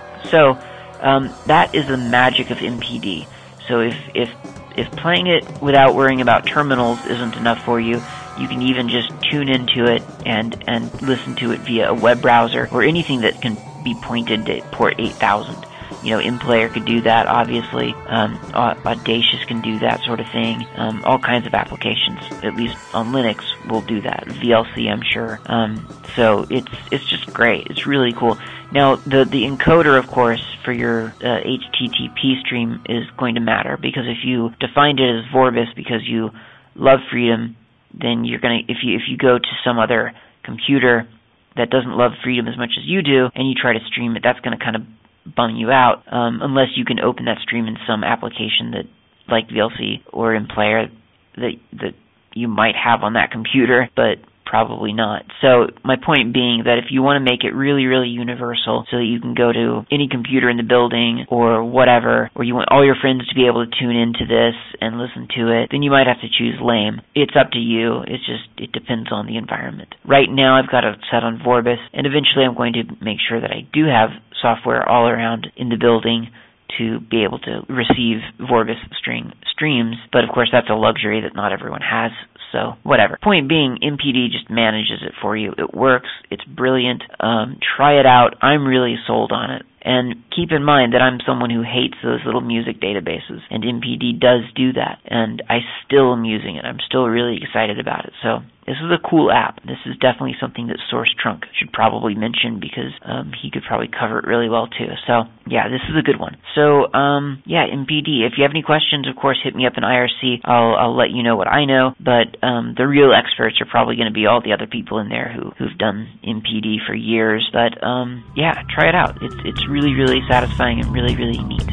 So um, that is the magic of M P D. So if if if playing it without worrying about terminals isn't enough for you, you can even just tune into it and and listen to it via a web browser or anything that can be pointed to port eight thousand. You know, InPlayer could do that, obviously. Um, Audacious can do that sort of thing. Um, all kinds of applications, at least on Linux, will do that. V L C, I'm sure. Um, so it's it's just great. It's really cool. Now, the the encoder, of course, for your uh, H T T P stream is going to matter, because if you defined it as Vorbis because you love freedom, then you're gonna if you if you go to some other computer that doesn't love freedom as much as you do, and you try to stream it, that's going to kind of bum you out, um, unless you can open that stream in some application that, like V L C or InPlayer, that that you might have on that computer, but probably not. So my point being that if you want to make it really, really universal, so that you can go to any computer in the building or whatever, or you want all your friends to be able to tune into this and listen to it, then you might have to choose lame. It's up to you. It's just, it depends on the environment. Right now I've got it set on Vorbis, and eventually I'm going to make sure that I do have software all around in the building to be able to receive Vorbis string streams, but of course that's a luxury that not everyone has, so whatever. Point being, M P D just manages it for you. It works. It's brilliant. Um, try it out. I'm really sold on it. And keep in mind that I'm someone who hates those little music databases, and M P D does do that, and I still am using it. I'm still really excited about it. So this is a cool app. This is definitely something that Source Trunk should probably mention, because um, he could probably cover it really well too. So yeah, this is a good one. So um, yeah, M P D. If you have any questions, of course, hit me up in I R C. I'll, I'll let you know what I know, but um, the real experts are probably going to be all the other people in there who, who've done M P D for years. But um, yeah, try it out. It's it's really, really satisfying and really, really neat.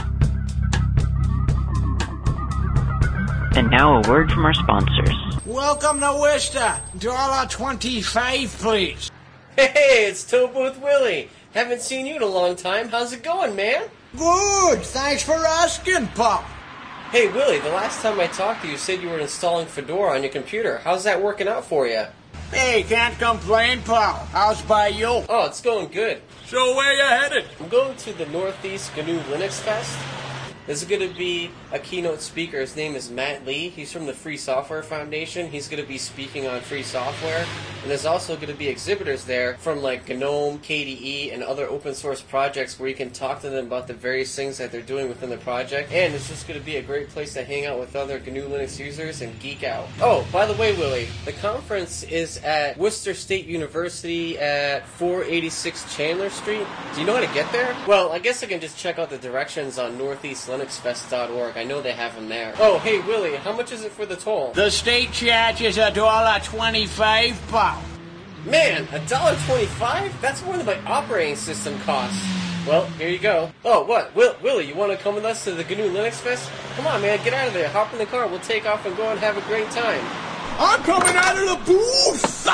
And now a word from our sponsors. Welcome to Worcester. one twenty-five, please. Hey, it's Toe Booth Willie. Haven't seen you in a long time. How's it going, man? Good. Thanks for asking, Pop. Hey, Willie, the last time I talked to you, you said you were installing Fedora on your computer. How's that working out for you? Hey, can't complain, pal. How's by you? Oh, it's going good. So where you headed? I'm going to the Northeast G N U Linux Fest. This is going to be a keynote speaker. His name is Matt Lee. He's from the Free Software Foundation. He's going to be speaking on free software. And there's also going to be exhibitors there from like GNOME, K D E, and other open source projects where you can talk to them about the various things that they're doing within the project. And it's just going to be a great place to hang out with other G N U Linux users and geek out. Oh, by the way, Willie, the conference is at Worcester State University at four eighty-six Chandler Street. Do you know how to get there? Well, I guess I can just check out the directions on northeast linux fest dot org. I know they have them there. Oh, hey, Willie, how much is it for the toll? The state charge is a dollar twenty-five, pal. Man, a dollar twenty-five? That's more than my operating system costs. Well, here you go. Oh, what? Will, Willie, you want to come with us to the G N U Linux Fest? Come on, man, get out of there. Hop in the car. We'll take off and go and have a great time. I'm coming out of the booth!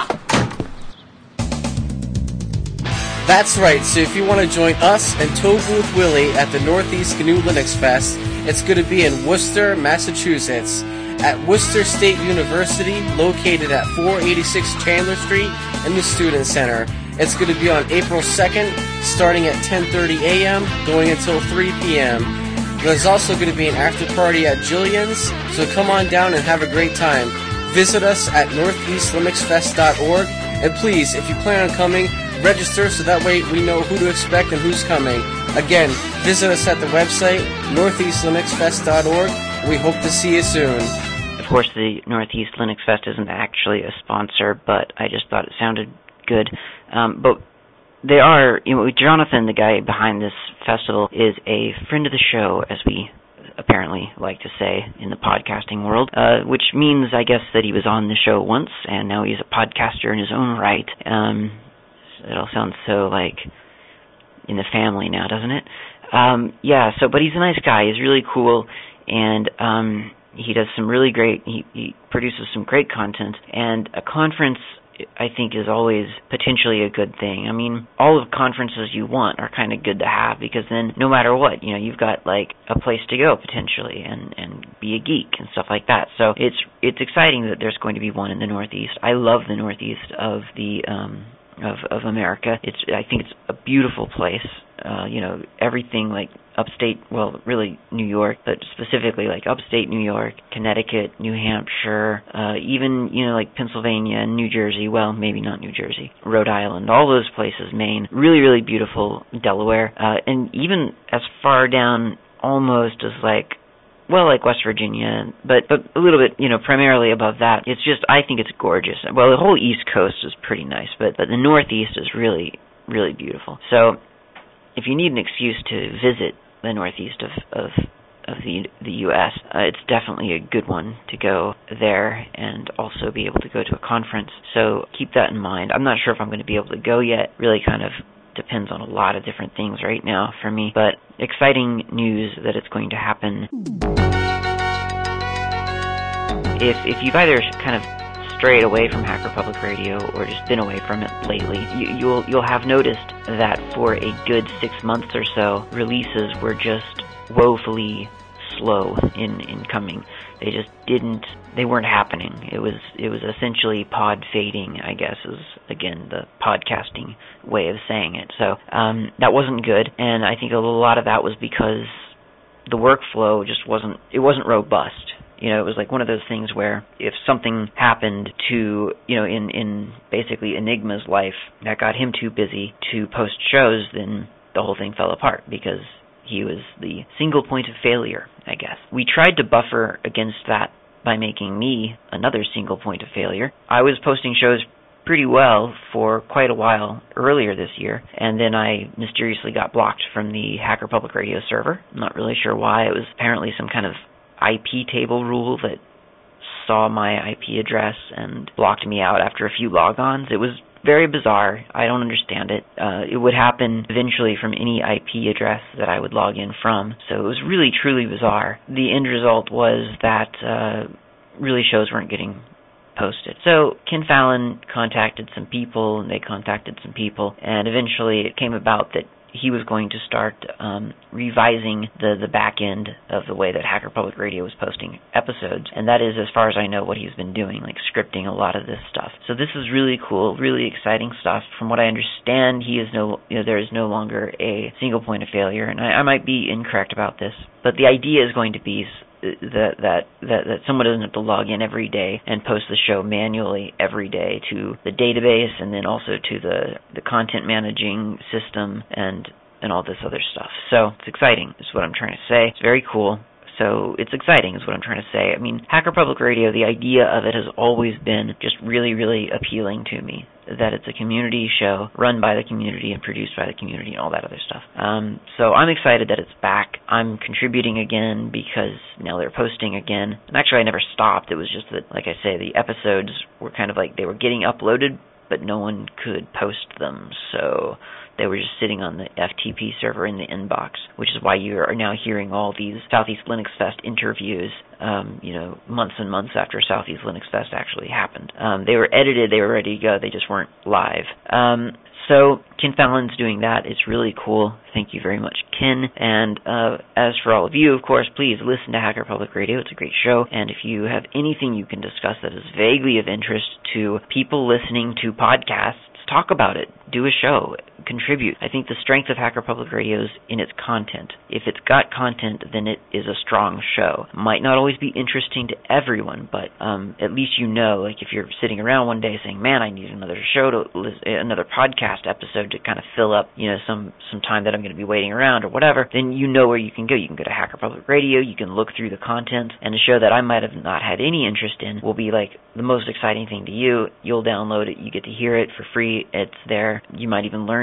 That's right, so if you want to join us and Toe Booth Willie at the Northeast G N U Linux Fest, it's going to be in Worcester, Massachusetts, at Worcester State University, located at four eighty-six Chandler Street in the Student Center. It's going to be on April second, starting at ten thirty a.m., going until three p.m. There's also going to be an after party at Jillian's, so come on down and have a great time. Visit us at northeast linux fest dot org, and please, if you plan on coming, register so that way we know who to expect and who's coming. Again, visit us at the website, northeast linux fest dot org. We hope to see you soon. Of course, the Northeast Linux Fest isn't actually a sponsor, but I just thought it sounded good. Um, but they are, you know, Jonathan, the guy behind this festival, is a friend of the show, as we apparently like to say in the podcasting world, uh, which means, I guess, that he was on the show once, and now he's a podcaster in his own right. Um, it all sounds so, like, in the family now, doesn't it? Um, yeah, so, but he's a nice guy. He's really cool, and um, he does some really great, he, he produces some great content, and a conference, I think, is always potentially a good thing. I mean, all of conferences you want are kind of good to have, because then no matter what, you know, you've got like a place to go potentially and, and be a geek and stuff like that. So it's it's exciting that there's going to be one in the Northeast. I love the Northeast of the um of of America. It's I think it's a beautiful place. Uh, you know, everything like upstate, well, really New York, but specifically like upstate New York, Connecticut, New Hampshire, uh, even, you know, like Pennsylvania and New Jersey, well, maybe not New Jersey, Rhode Island, all those places, Maine, really, really beautiful, Delaware, uh, and even as far down almost as like, well, like West Virginia, but, but a little bit, you know, primarily above that. It's just, I think it's gorgeous. Well, the whole East Coast is pretty nice, but, but the Northeast is really, really beautiful. So, if you need an excuse to visit the Northeast of of, of the the U S, uh, it's definitely a good one to go there and also be able to go to a conference. So keep that in mind. I'm not sure if I'm going to be able to go yet. Really kind of depends on a lot of different things right now for me. But exciting news that it's going to happen. If if you've either kind of strayed away from Hacker Public Radio or just been away from it lately, you, you'll you'll have noticed that for a good six months or so, releases were just woefully slow in, in coming. They just didn't, they weren't happening. It was it was essentially pod fading, I guess, is again the podcasting way of saying it. So um, that wasn't good, and I think a lot of that was because the workflow just wasn't, it wasn't robust. You know, it was like one of those things where if something happened to, you know, in, in basically Enigma's life that got him too busy to post shows, then the whole thing fell apart because he was the single point of failure, I guess. We tried to buffer against that by making me another single point of failure. I was posting shows pretty well for quite a while earlier this year, and then I mysteriously got blocked from the Hacker Public Radio server. I'm not really sure why. It was apparently some kind of I P table rule that saw my I P address and blocked me out after a few logons. It was very bizarre. I don't understand it. Uh, it would happen eventually from any I P address that I would log in from, so it was really, truly bizarre. The end result was that uh, really shows weren't getting posted. So Ken Fallon contacted some people, and they contacted some people, and eventually it came about that he was going to start um, revising the, the back end of the way that Hacker Public Radio was posting episodes, and that is, as far as I know, what he's been doing, like scripting a lot of this stuff. So this is really cool, really exciting stuff. From what I understand, he is no, you know, there is no longer a single point of failure, and I, I might be incorrect about this, but the idea is going to be that that that that someone doesn't have to log in every day and post the show manually every day to the database, and then also to the the content managing system and and all this other stuff. So it's exciting is what I'm trying to say. It's very cool. So it's exciting is what I'm trying to say. I mean, Hacker Public Radio, the idea of it has always been just really, really appealing to me. That it's a community show run by the community and produced by the community and all that other stuff. Um, so I'm excited that it's back. I'm contributing again because now they're posting again. And actually, I never stopped. It was just that, like I say, the episodes were kind of like they were getting uploaded, but no one could post them. So they were just sitting on the F T P server in the inbox, which is why you are now hearing all these Southeast Linux Fest interviews, um, you know, months and months after Southeast Linux Fest actually happened. Um, they were edited, they were ready to go, they just weren't live. Um, so Ken Fallon's doing that. It's really cool. Thank you very much, Ken. And uh, as for all of you, of course, please listen to Hacker Public Radio. It's a great show. And if you have anything you can discuss that is vaguely of interest to people listening to podcasts, talk about it. Do a show. Contribute. I think the strength of Hacker Public Radio is in its content. If it's got content, then it is a strong show. Might not always be interesting to everyone, but um, at least you know, like if you're sitting around one day saying, man, I need another show, to listen, another podcast episode to kind of fill up, you know, some, some time that I'm going to be waiting around or whatever, then you know where you can go. You can go to Hacker Public Radio, you can look through the content, and a show that I might have not had any interest in will be like the most exciting thing to you. You'll download it, you get to hear it for free, it's there. You might even learn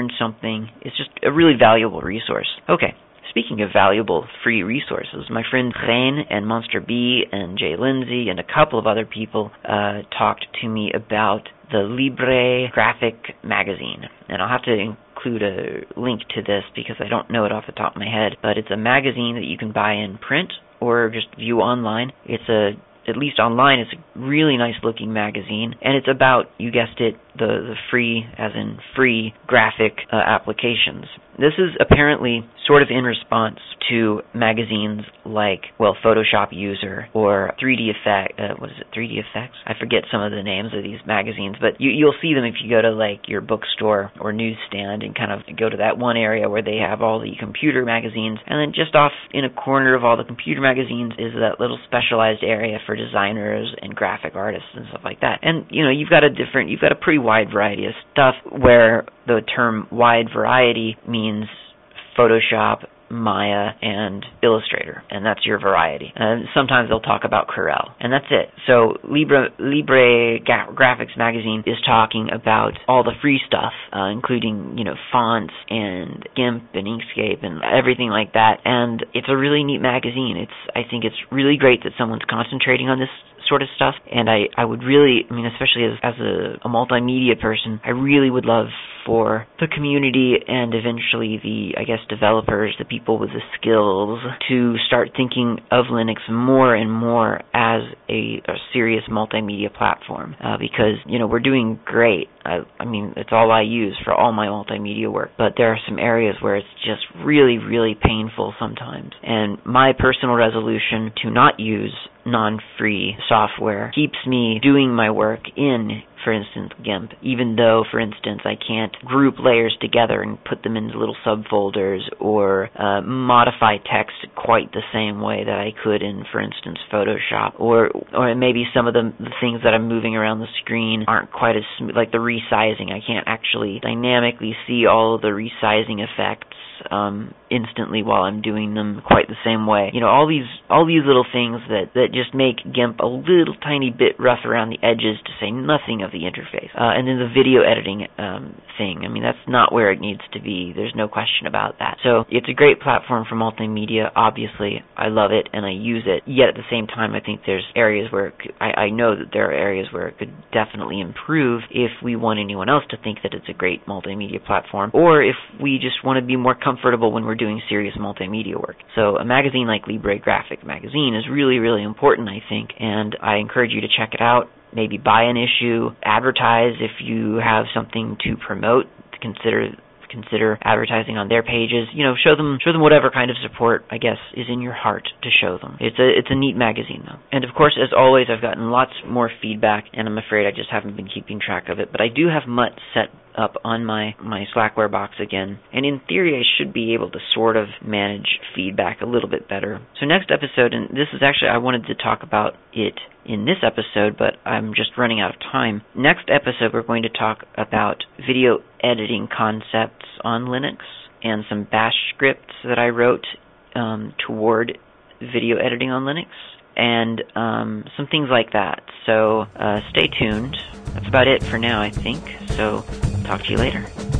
learn something. It's just a really valuable resource. Okay. Speaking of valuable free resources, my friend Rain and Monster B and Jay Lindsay and a couple of other people uh, talked to me about the Libre Graphic magazine. And I'll have to include a link to this because I don't know it off the top of my head, but it's a magazine that you can buy in print or just view online. It's a At least online, it's a really nice-looking magazine, and it's about, you guessed it, the, the free, as in free, graphic uh, applications. This is apparently sort of in response to magazines like, well, Photoshop User or three D Effect, uh, what is it, three D Effects? I forget some of the names of these magazines, but you, you'll see them if you go to, like, your bookstore or newsstand and kind of go to that one area where they have all the computer magazines, and then just off in a corner of all the computer magazines is that little specialized area for designers and graphic artists and stuff like that. And, you know, you've got a different, you've got a pretty wide variety of stuff where the term wide variety means Photoshop, Maya, and Illustrator, and that's your variety. And sometimes they'll talk about Corel, and that's it. So Libre, Libre Ga- Graphics magazine is talking about all the free stuff, uh, including, you know, fonts and GIMP and Inkscape and everything like that. And it's a really neat magazine. It's I think it's really great that someone's concentrating on this sort of stuff, and I, I would really, I mean, especially as, as a, a multimedia person, I really would love for the community and eventually the, I guess, developers, the people with the skills, to start thinking of Linux more and more as a, a serious multimedia platform, uh, because, you know, we're doing great. I, I mean, it's all I use for all my multimedia work, but there are some areas where it's just really, really painful sometimes, and my personal resolution to not use non-free software keeps me doing my work in, for instance, GIMP, even though, for instance, I can't group layers together and put them into little subfolders or uh, modify text quite the same way that I could in, for instance, Photoshop, or or maybe some of the, the things that I'm moving around the screen aren't quite as smooth, like the resizing. I can't actually dynamically see all of the resizing effects um, instantly while I'm doing them quite the same way. You know, all these all these little things that, that just make GIMP a little tiny bit rough around the edges, to say nothing of the interface. Uh, and then the video editing um, thing, I mean, that's not where it needs to be. There's no question about that. So it's a great platform for multimedia. Obviously, I love it and I use it. Yet at the same time, I think there's areas where it could, I, I know that there are areas where it could definitely improve if we want anyone else to think that it's a great multimedia platform, or if we just want to be more comfortable when we're doing serious multimedia work. So a magazine like Libre Graphic Magazine is really, really important, I think, and I encourage you to check it out. Maybe buy an issue, advertise if you have something to promote, to consider consider advertising on their pages. You know, show them show them whatever kind of support, I guess, is in your heart to show them. It's a it's a neat magazine, though. And of course, as always, I've gotten lots more feedback, and I'm afraid I just haven't been keeping track of it. But I do have Mutt set up on my, my Slackware box again, and in theory I should be able to sort of manage feedback a little bit better. So next episode, and this is actually, I wanted to talk about it in this episode, but I'm just running out of time. Next episode we're going to talk about video editing concepts on Linux and some bash scripts that I wrote um, toward video editing on Linux, and um, some things like that. So uh, stay tuned. That's about it for now, I think. So talk to you later.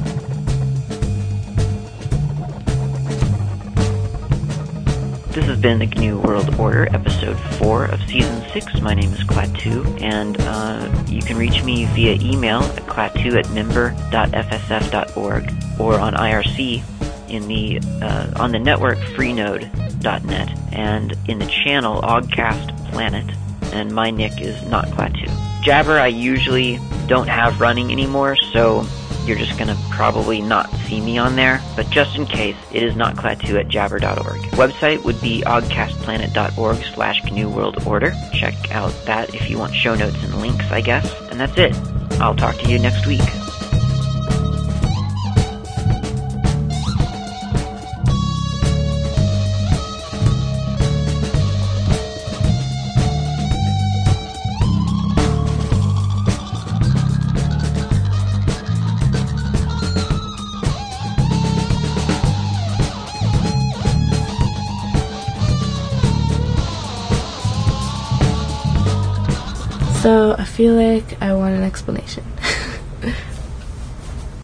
This has been the G N U World Order, episode four of season six. My name is Klaatu, and uh, you can reach me via email at klaatu at member dot f s f dot org or on I R C in the uh, on the network freenode dot net and in the channel Ogcast Planet, and my nick is not Klaatu. Jabber I usually don't have running anymore, so you're just going to probably not see me on there, but just in case, it is not Klaatu at jabber dot org. Website would be ogcastplanet dot org slash G N U World Order. Check out that if you want show notes and links, I guess. And that's it. I'll talk to you next week. So I feel like I want an explanation.